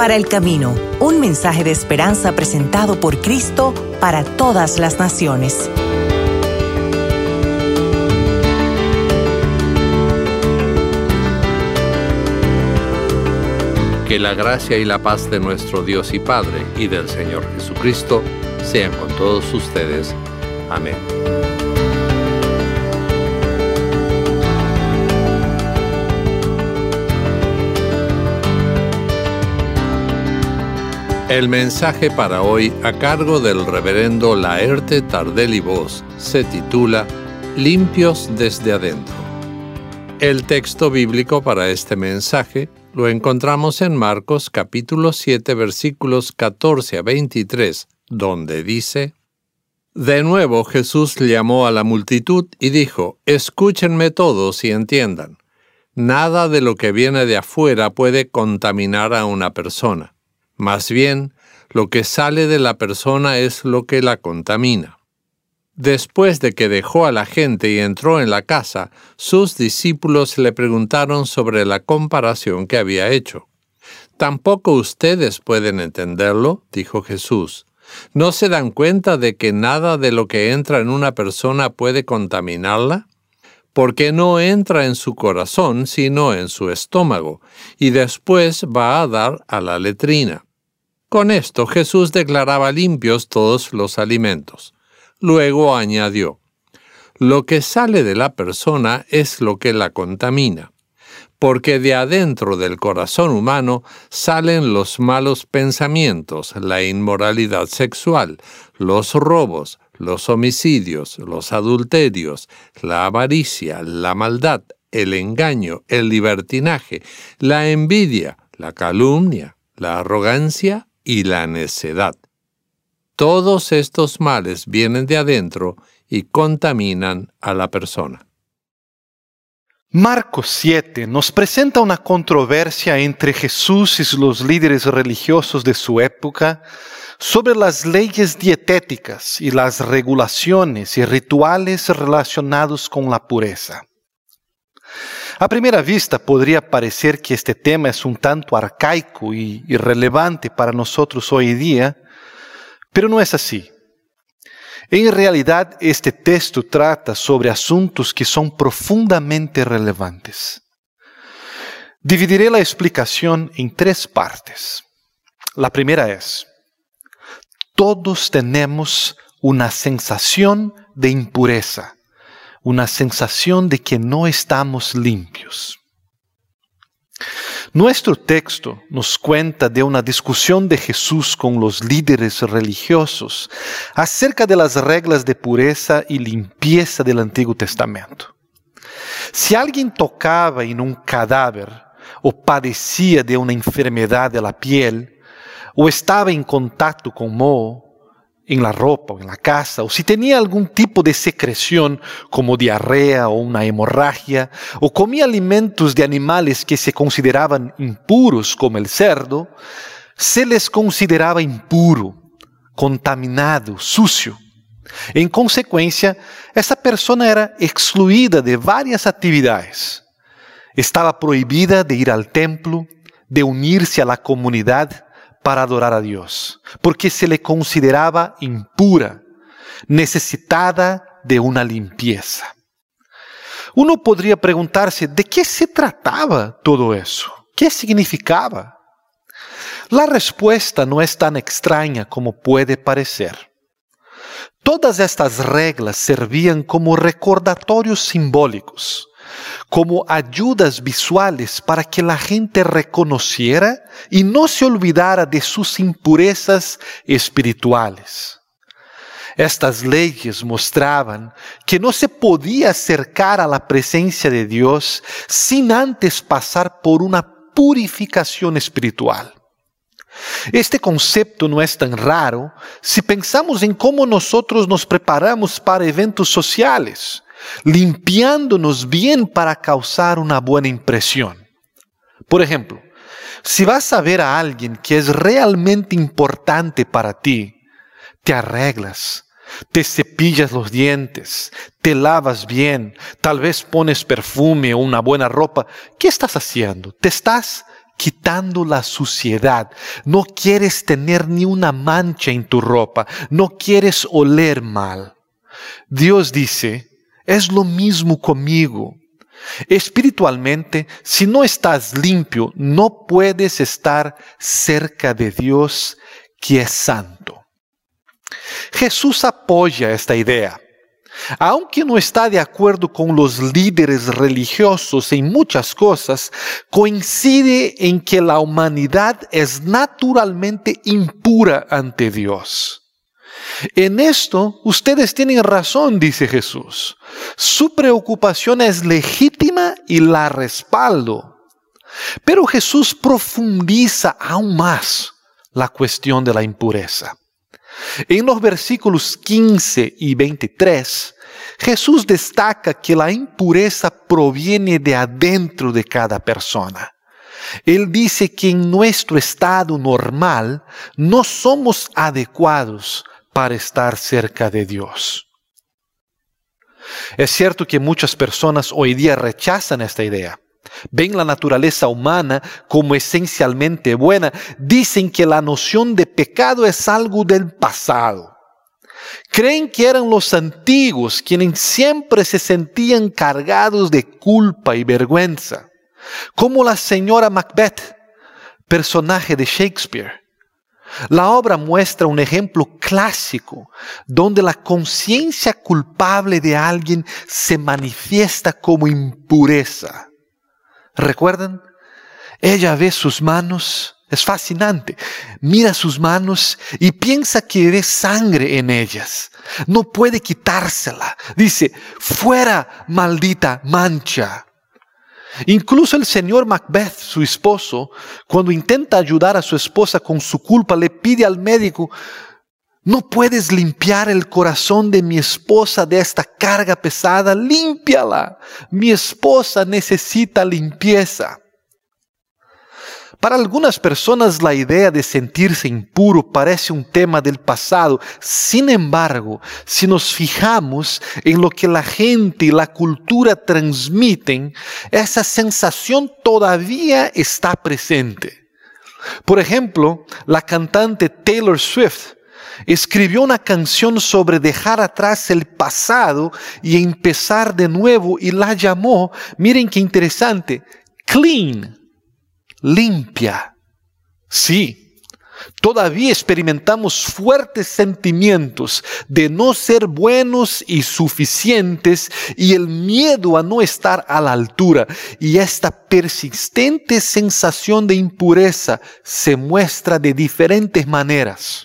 para el camino, un mensaje de esperanza presentado por Cristo para todas las naciones. Que la gracia y la paz de nuestro Dios y Padre y del Señor Jesucristo sean con todos ustedes. Amén. El mensaje para hoy, a cargo del reverendo Laerte Tardelli Voss, se titula Limpios desde adentro. El texto bíblico para este mensaje lo encontramos en Marcos capítulo 7, versículos 14 a 23, donde dice: De nuevo Jesús llamó a la multitud y dijo: Escúchenme todos y entiendan. Nada de lo que viene de afuera puede contaminar a una persona. Más bien, lo que sale de la persona es lo que la contamina. Después de que dejó a la gente y entró en la casa, sus discípulos le preguntaron sobre la comparación que había hecho. «¿Tampoco ustedes pueden entenderlo?», dijo Jesús. «¿No se dan cuenta de que nada de lo que entra en una persona puede contaminarla? Porque no entra en su corazón, sino en su estómago, y después va a dar a la letrina». Con esto Jesús declaraba limpios todos los alimentos. Luego añadió: «Lo que sale de la persona es lo que la contamina, porque de adentro del corazón humano salen los malos pensamientos, la inmoralidad sexual, los robos, los homicidios, los adulterios, la avaricia, la maldad, el engaño, el libertinaje, la envidia, la calumnia, la arrogancia y la necedad. Todos estos males vienen de adentro y contaminan a la persona». Marcos 7 nos presenta una controversia entre Jesús y los líderes religiosos de su época sobre las leyes dietéticas y las regulaciones y rituales relacionados con la pureza. A primera vista podría parecer que este tema es un tanto arcaico y irrelevante para nosotros hoy día, pero no es así. En realidad, este texto trata sobre asuntos que son profundamente relevantes. Dividiré la explicación en 3 partes. La primera es: todos tenemos una sensación de impureza, una sensación de que no estamos limpios. Nuestro texto nos cuenta de una discusión de Jesús con los líderes religiosos acerca de las reglas de pureza y limpieza del Antiguo Testamento. Si alguien tocaba en un cadáver o padecía de una enfermedad de la piel, o estaba en contacto con moho en la ropa o en la casa, o si tenía algún tipo de secreción como diarrea o una hemorragia, o comía alimentos de animales que se consideraban impuros como el cerdo, se les consideraba impuro, contaminado, sucio. En consecuencia, esa persona era excluida de varias actividades. Estaba prohibida de ir al templo, de unirse a la comunidad para adorar a Dios, porque se le consideraba impura, necesitada de una limpieza. Uno podría preguntarse, ¿de qué se trataba todo eso? ¿Qué significaba? La respuesta no es tan extraña como puede parecer. Todas estas reglas servían como recordatorios simbólicos, como ayudas visuales para que la gente reconociera y no se olvidara de sus impurezas espirituales. Estas leyes mostraban que no se podía acercar a la presencia de Dios sin antes pasar por una purificación espiritual. Este concepto no es tan raro si pensamos en cómo nosotros nos preparamos para eventos sociales, limpiándonos bien para causar una buena impresión. Por ejemplo, si vas a ver a alguien que es realmente importante para ti, te arreglas, te cepillas los dientes, te lavas bien, tal vez pones perfume o una buena ropa. ¿Qué estás haciendo? Te estás quitando la suciedad. No quieres tener ni una mancha en tu ropa. No quieres oler mal. Dios dice, es lo mismo conmigo. Espiritualmente, si no estás limpio, no puedes estar cerca de Dios, que es santo. Jesús apoya esta idea. Aunque no está de acuerdo con los líderes religiosos en muchas cosas, coincide en que la humanidad es naturalmente impura ante Dios. En esto, ustedes tienen razón, dice Jesús. Su preocupación es legítima y la respaldo. Pero Jesús profundiza aún más la cuestión de la impureza. En los versículos 15 y 23, Jesús destaca que la impureza proviene de adentro de cada persona. Él dice que en nuestro estado normal no somos adecuados para estar cerca de Dios. Es cierto que muchas personas hoy día rechazan esta idea. Ven la naturaleza humana como esencialmente buena. Dicen que la noción de pecado es algo del pasado. Creen que eran los antiguos quienes siempre se sentían cargados de culpa y vergüenza. Como la señora Macbeth, personaje de Shakespeare. La obra muestra un ejemplo clásico donde la conciencia culpable de alguien se manifiesta como impureza. ¿Recuerdan? Ella ve sus manos, es fascinante, mira sus manos y piensa que ve sangre en ellas. No puede quitársela. Dice, fuera, maldita mancha. Incluso el señor Macbeth, su esposo, cuando intenta ayudar a su esposa con su culpa, le pide al médico, ¿no puedes limpiar el corazón de mi esposa de esta carga pesada? Límpiala. Mi esposa necesita limpieza. Para algunas personas la idea de sentirse impuro parece un tema del pasado. Sin embargo, si nos fijamos en lo que la gente y la cultura transmiten, esa sensación todavía está presente. Por ejemplo, la cantante Taylor Swift escribió una canción sobre dejar atrás el pasado y empezar de nuevo y la llamó, miren qué interesante, Clean. Limpia. Sí, todavía experimentamos fuertes sentimientos de no ser buenos y suficientes y el miedo a no estar a la altura. Y esta persistente sensación de impureza se muestra de diferentes maneras.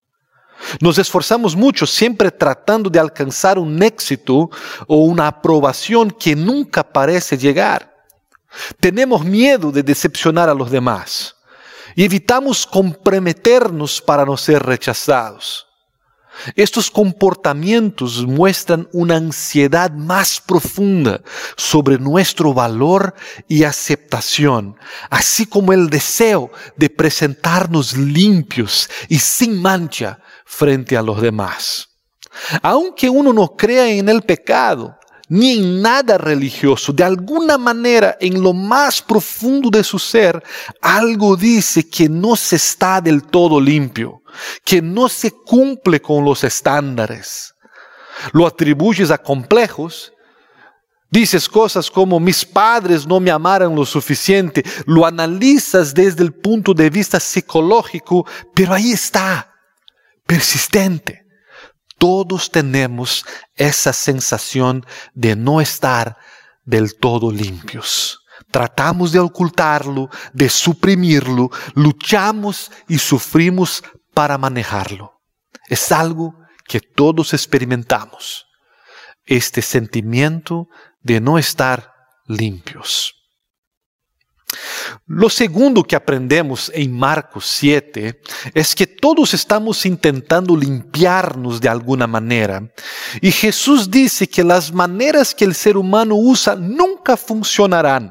Nos esforzamos mucho siempre tratando de alcanzar un éxito o una aprobación que nunca parece llegar. Tenemos miedo de decepcionar a los demás y evitamos comprometernos para no ser rechazados. Estos comportamientos muestran una ansiedad más profunda sobre nuestro valor y aceptación, así como el deseo de presentarnos limpios y sin mancha frente a los demás. Aunque uno no crea en el pecado, ni en nada religioso, de alguna manera en lo más profundo de su ser, algo dice que no se está del todo limpio, que no se cumple con los estándares. Lo atribuyes a complejos, dices cosas como mis padres no me amaron lo suficiente, lo analizas desde el punto de vista psicológico, pero ahí está, persistente. Todos tenemos esa sensación de no estar del todo limpios. Tratamos de ocultarlo, de suprimirlo, luchamos y sufrimos para manejarlo. Es algo que todos experimentamos. Este sentimiento de no estar limpios. Lo segundo que aprendemos en Marcos 7 es que todos estamos intentando limpiarnos de alguna manera. Y Jesús dice que las maneras que el ser humano usa nunca funcionarán.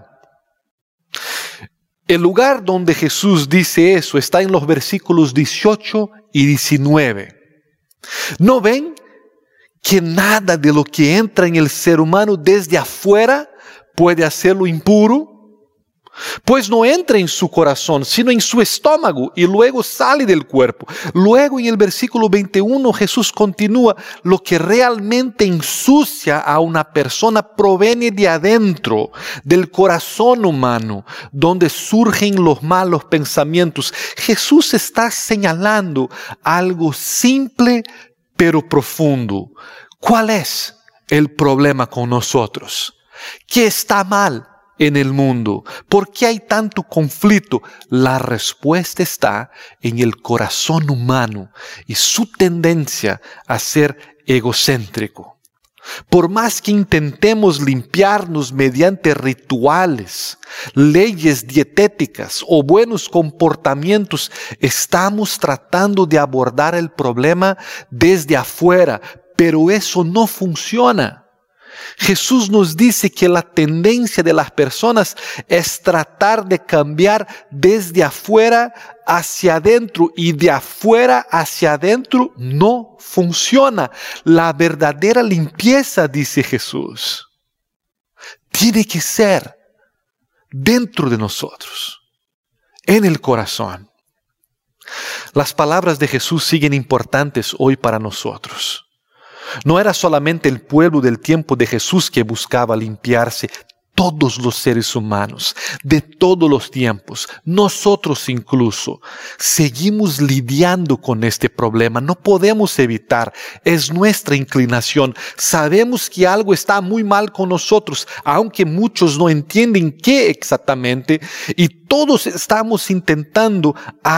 El lugar donde Jesús dice eso está en los versículos 18 y 19. ¿No ven que nada de lo que entra en el ser humano desde afuera puede hacerlo impuro? Pues no entra en su corazón, sino en su estómago y luego sale del cuerpo. Luego en el versículo 21 Jesús continúa: lo que realmente ensucia a una persona proviene de adentro, del corazón humano, donde surgen los malos pensamientos. Jesús está señalando algo simple pero profundo. ¿Cuál es el problema con nosotros? ¿Qué está mal en el mundo? ¿Por qué hay tanto conflicto? La respuesta está en el corazón humano y su tendencia a ser egocéntrico. Por más que intentemos limpiarnos mediante rituales, leyes dietéticas o buenos comportamientos, estamos tratando de abordar el problema desde afuera, pero eso no funciona. Jesús nos dice que la tendencia de las personas es tratar de cambiar desde afuera hacia adentro, y de afuera hacia adentro no funciona. La verdadera limpieza, dice Jesús, tiene que ser dentro de nosotros, en el corazón. Las palabras de Jesús siguen importantes hoy para nosotros. No era solamente el pueblo del tiempo de Jesús que buscaba limpiarse. Todos los seres humanos, de todos los tiempos, nosotros incluso, seguimos lidiando con este problema. No podemos evitar, es nuestra inclinación. Sabemos que algo está muy mal con nosotros, aunque muchos no entienden qué exactamente, y todos estamos intentando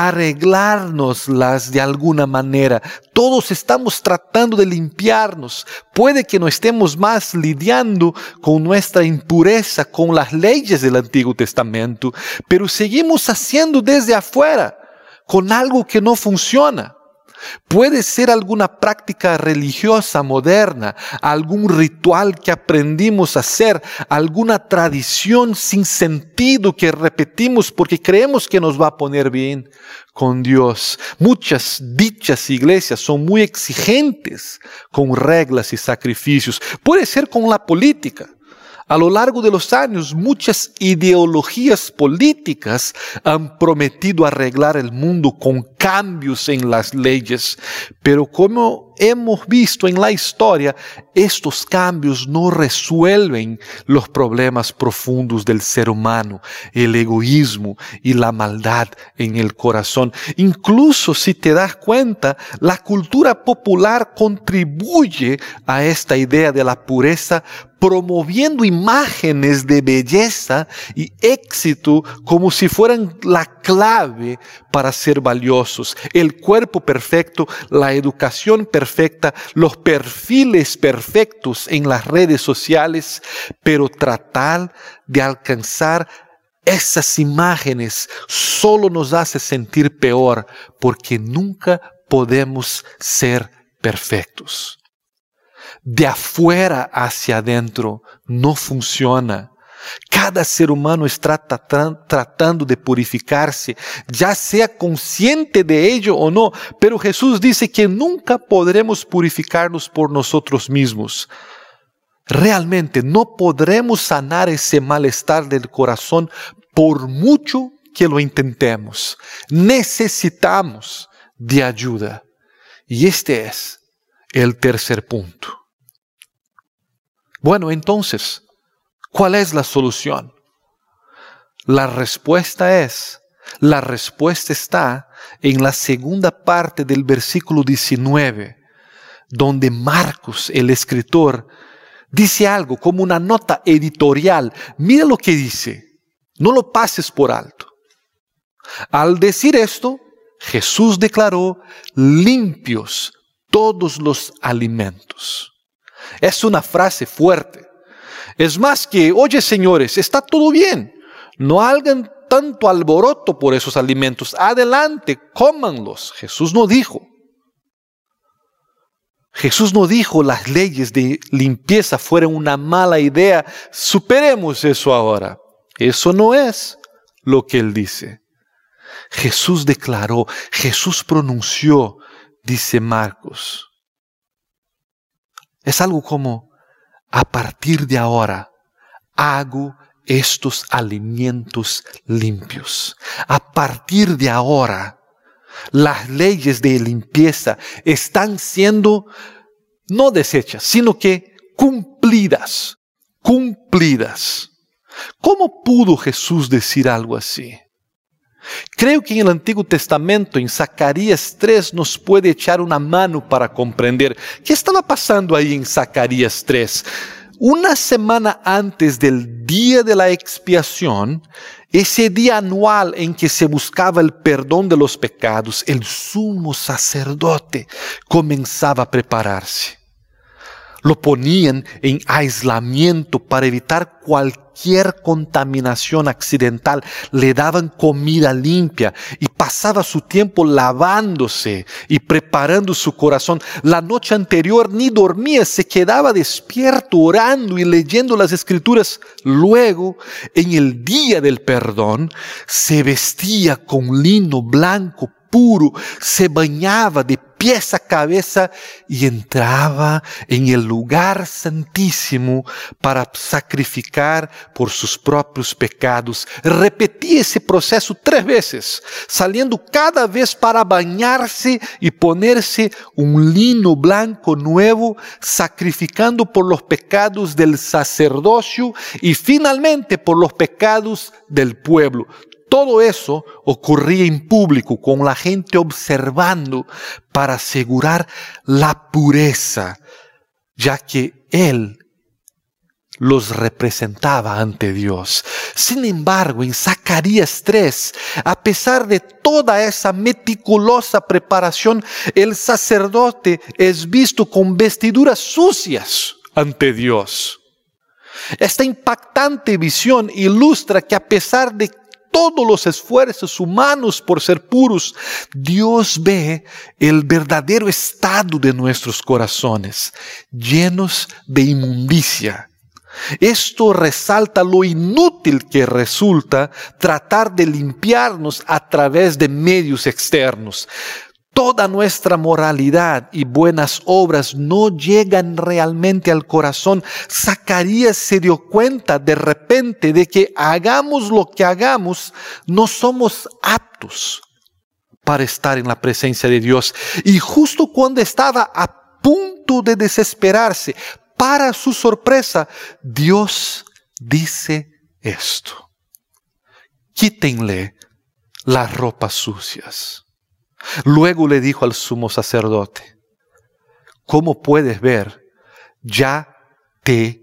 arreglárnoslas de alguna manera. Todos estamos tratando de limpiarnos. Puede que no estemos más lidiando con nuestra impureza, con las leyes del Antiguo Testamento, pero seguimos haciendo desde afuera, con algo que no funciona. Puede ser alguna práctica religiosa moderna, algún ritual que aprendimos a hacer, alguna tradición sin sentido que repetimos porque creemos que nos va a poner bien con Dios. Muchas dichas iglesias son muy exigentes con reglas y sacrificios. Puede ser con la política. A lo largo de los años, muchas ideologías políticas han prometido arreglar el mundo con cambios en las leyes, pero como hemos visto en la historia, estos cambios no resuelven los problemas profundos del ser humano, el egoísmo y la maldad en el corazón. Incluso si te das cuenta, la cultura popular contribuye a esta idea de la pureza, promoviendo imágenes de belleza y éxito como si fueran la clave para ser valiosos. El cuerpo perfecto, la educación perfecta, los perfiles perfectos en las redes sociales, pero tratar de alcanzar esas imágenes solo nos hace sentir peor, porque nunca podemos ser perfectos. De afuera hacia adentro no funciona. Cada ser humano está tratando de purificarse, ya sea consciente de ello o no, pero Jesús dice que nunca podremos purificarnos por nosotros mismos. Realmente no podremos sanar ese malestar del corazón por mucho que lo intentemos. Necesitamos de ayuda. Y este es el tercer punto. Bueno, entonces, ¿cuál es la solución? La respuesta está en la segunda parte del versículo 19, donde Marcos, el escritor, dice algo como una nota editorial. Mira lo que dice, no lo pases por alto. Al decir esto, Jesús declaró limpios todos los alimentos. Es una frase fuerte. Es más que, oye señores, está todo bien. No hagan tanto alboroto por esos alimentos. Adelante, cómanlos. Jesús no dijo las leyes de limpieza fueron una mala idea. Superemos eso ahora. Eso no es lo que él dice. Jesús declaró, Jesús pronunció, dice Marcos. Es algo como, a partir de ahora, hago estos alimentos limpios. A partir de ahora, las leyes de limpieza están siendo no deshechas, sino que cumplidas. ¿Cómo pudo Jesús decir algo así? Creo que en el Antiguo Testamento, en Zacarías 3, nos puede echar una mano para comprender qué estaba pasando ahí en Zacarías 3. Una semana antes del día de la expiación, ese día anual en que se buscaba el perdón de los pecados, el sumo sacerdote comenzaba a prepararse. Lo ponían en aislamiento para evitar cualquier contaminación accidental. Le daban comida limpia y pasaba su tiempo lavándose y preparando su corazón. La noche anterior ni dormía, se quedaba despierto orando y leyendo las Escrituras. Luego, en el día del perdón, se vestía con lino blanco puro, se bañaba de pies a cabeza y entraba en el lugar santísimo para sacrificar por sus propios pecados. Repetía ese proceso 3 veces, saliendo cada vez para bañarse y ponerse un lino blanco nuevo, sacrificando por los pecados del sacerdocio y finalmente por los pecados del pueblo. Todo eso ocurría en público, con la gente observando, para asegurar la pureza, ya que Él los representaba ante Dios. Sin embargo, en Zacarías 3, a pesar de toda esa meticulosa preparación, el sacerdote es visto con vestiduras sucias ante Dios. Esta impactante visión ilustra que a pesar de todos los esfuerzos humanos por ser puros, Dios ve el verdadero estado de nuestros corazones, llenos de inmundicia. Esto resalta lo inútil que resulta tratar de limpiarnos a través de medios externos. Toda nuestra moralidad y buenas obras no llegan realmente al corazón. Zacarías se dio cuenta de repente de que hagamos lo que hagamos, no somos aptos para estar en la presencia de Dios. Y justo cuando estaba a punto de desesperarse, para su sorpresa, Dios dice esto: quítenle las ropas sucias. Luego le dijo al sumo sacerdote: como puedes ver, ya te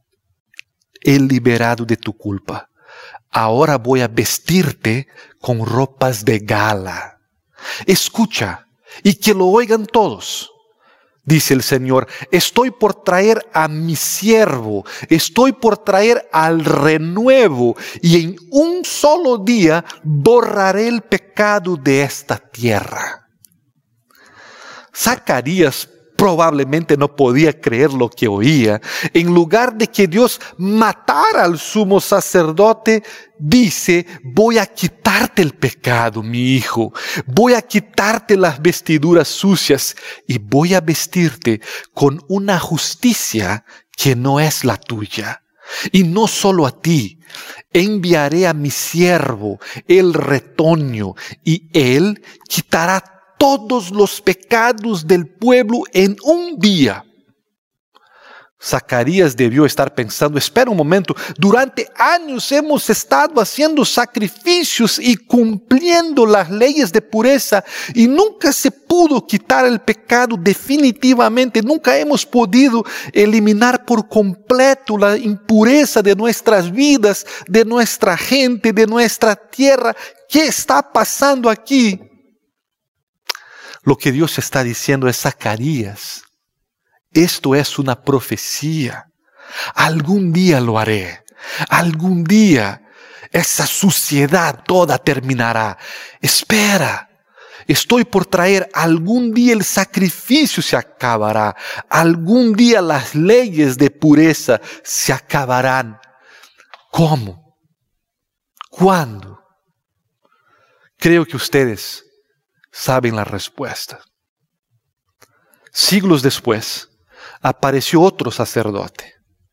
he liberado de tu culpa. Ahora voy a vestirte con ropas de gala. Escucha, y que lo oigan todos. Dice el Señor: estoy por traer a mi siervo, estoy por traer al renuevo, y en un solo día borraré el pecado de esta tierra. Zacarías probablemente no podía creer lo que oía. En lugar de que Dios matara al sumo sacerdote, dice: voy a quitarte el pecado, mi hijo. Voy a quitarte las vestiduras sucias y voy a vestirte con una justicia que no es la tuya. Y no solo a ti, enviaré a mi siervo, el retoño, y él quitará todos los pecados del pueblo en un día. Zacarías debió estar pensando: espera un momento, durante años hemos estado haciendo sacrificios y cumpliendo las leyes de pureza y nunca se pudo quitar el pecado definitivamente. Nunca hemos podido eliminar por completo la impureza de nuestras vidas, de nuestra gente, de nuestra tierra. ¿Qué está pasando aquí? Lo que Dios está diciendo es: Zacarías, esto es una profecía. Algún día lo haré. Algún día esa suciedad toda terminará. Espera, estoy por traer. Algún día el sacrificio se acabará. Algún día las leyes de pureza se acabarán. ¿Cómo? ¿Cuándo? Creo que ustedes saben la respuesta. Siglos después, apareció otro sacerdote.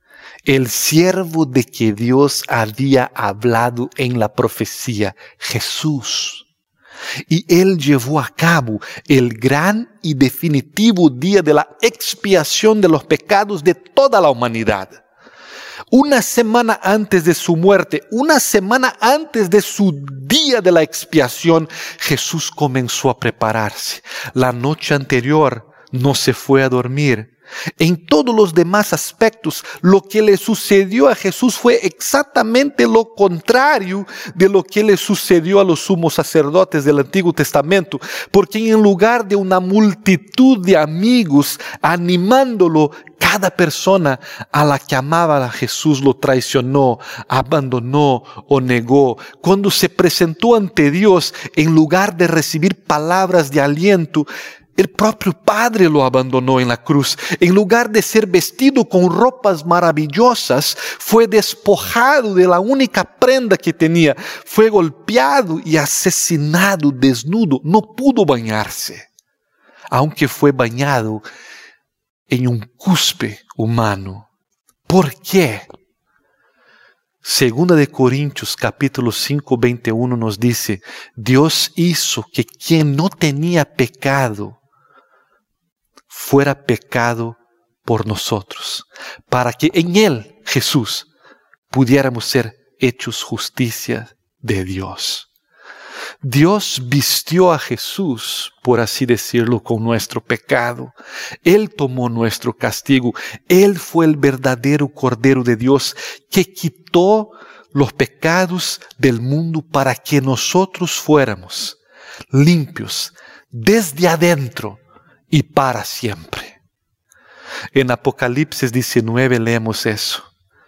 el siervo de que Dios había hablado en la profecía, Jesús. Y Él llevó a cabo el gran y definitivo día de la expiación de los pecados de toda la humanidad. Una semana antes de su muerte, una semana antes de su día de la expiación, Jesús comenzó a prepararse. La noche anterior no se fue a dormir. En todos los demás aspectos, lo que le sucedió a Jesús fue exactamente lo contrario de lo que le sucedió a los sumos sacerdotes del Antiguo Testamento, porque en lugar de una multitud de amigos animándolo, cada persona a la que amaba a Jesús lo traicionó, abandonó o negó. Cuando se presentó ante Dios, en lugar de recibir palabras de aliento, el propio Padre lo abandonó en la cruz. En lugar de ser vestido con ropas maravillosas, fue despojado de la única prenda que tenía. Fue golpeado y asesinado desnudo. No pudo bañarse, aunque fue bañado en un cuspe humano. ¿Por qué? Segunda de Corintios capítulo 5, 21 nos dice: Dios hizo que quien no tenía pecado fuera pecado por nosotros, para que en Él, Jesús, pudiéramos ser hechos justicia de Dios. Dios vistió a Jesús, por así decirlo, con nuestro pecado. Él tomó nuestro castigo. Él fue el verdadero Cordero de Dios que quitó los pecados del mundo para que nosotros fuéramos limpios desde adentro y para siempre. En Apocalipsis 19 leemos eso.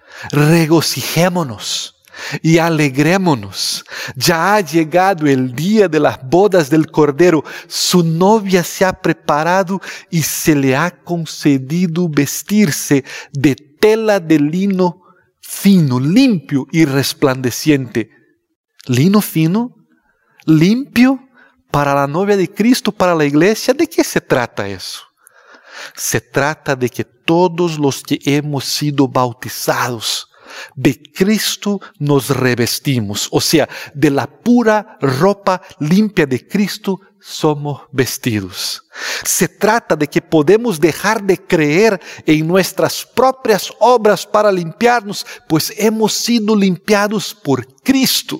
Regocijémonos y alegrémonos. Ya ha llegado el día de las bodas del Cordero. Su novia se ha preparado y se le ha concedido vestirse de tela de lino fino, limpio y resplandeciente. ¿Lino fino? ¿Limpio? Para la novia de Cristo, para la iglesia. ¿De qué se trata eso? Se trata de que todos los que hemos sido bautizados de Cristo nos revestimos. O sea, de la pura ropa limpia de Cristo somos vestidos. Se trata de que podemos dejar de creer en nuestras propias obras para limpiarnos, pues hemos sido limpiados por Cristo.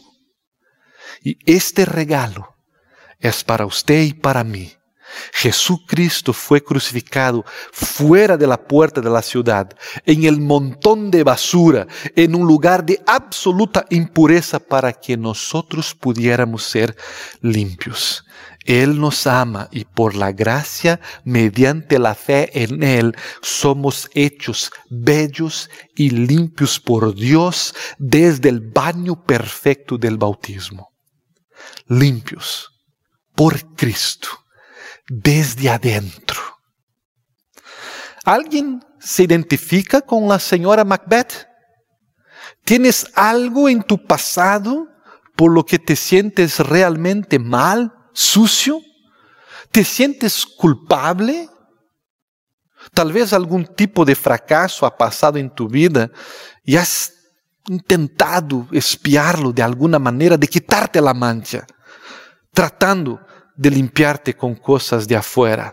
Y este regalo es para usted y para mí. Jesucristo fue crucificado fuera de la puerta de la ciudad, en el montón de basura, en un lugar de absoluta impureza para que nosotros pudiéramos ser limpios. Él nos ama y por la gracia, mediante la fe en Él, somos hechos bellos y limpios por Dios desde el baño perfecto del bautismo. Limpios por Cristo, desde adentro. ¿Alguien se identifica con la señora Macbeth? ¿Tienes algo en tu pasado por lo que te sientes realmente mal, sucio? ¿Te sientes culpable? Tal vez algún tipo de fracaso ha pasado en tu vida y has intentado espiarlo de alguna manera, de quitarte la mancha, tratando de limpiarte con cosas de afuera.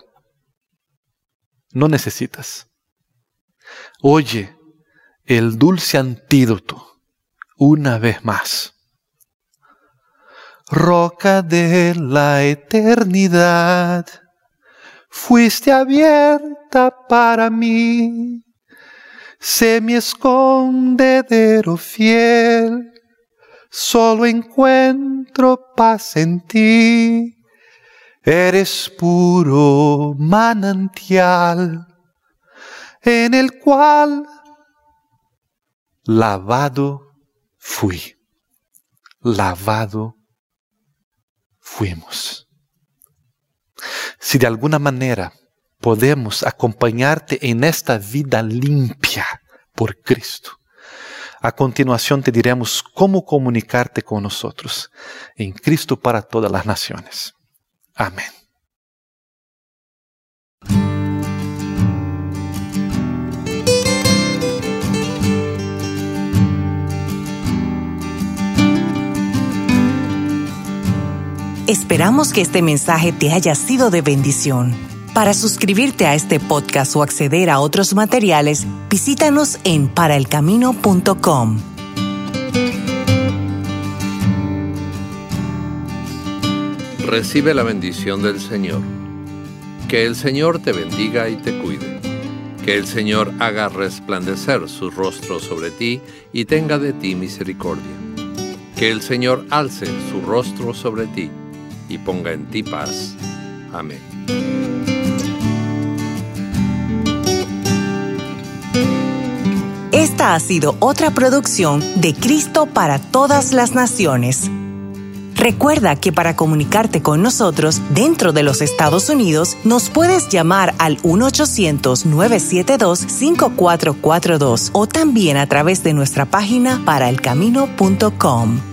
No necesitas. Oye el dulce antídoto una vez más. Roca de la eternidad, fuiste abierta para mí. Sé mi escondedero fiel, solo encuentro paz en ti. Eres puro manantial, en el cual lavado fui, lavado fuimos. Si de alguna manera podemos acompañarte en esta vida limpia por Cristo, a continuación te diremos cómo comunicarte con nosotros en Cristo para todas las naciones. Amén. Esperamos que este mensaje te haya sido de bendición. Para suscribirte a este podcast o acceder a otros materiales, visítanos en paraelcamino.com. Recibe la bendición del Señor. Que el Señor te bendiga y te cuide. Que el Señor haga resplandecer su rostro sobre ti y tenga de ti misericordia. Que el Señor alce su rostro sobre ti y ponga en ti paz. Amén. Esta ha sido otra producción de Cristo para todas las naciones. Recuerda que para comunicarte con nosotros dentro de los Estados Unidos, nos puedes llamar al 1-800-972-5442 o también a través de nuestra página paraelcamino.com.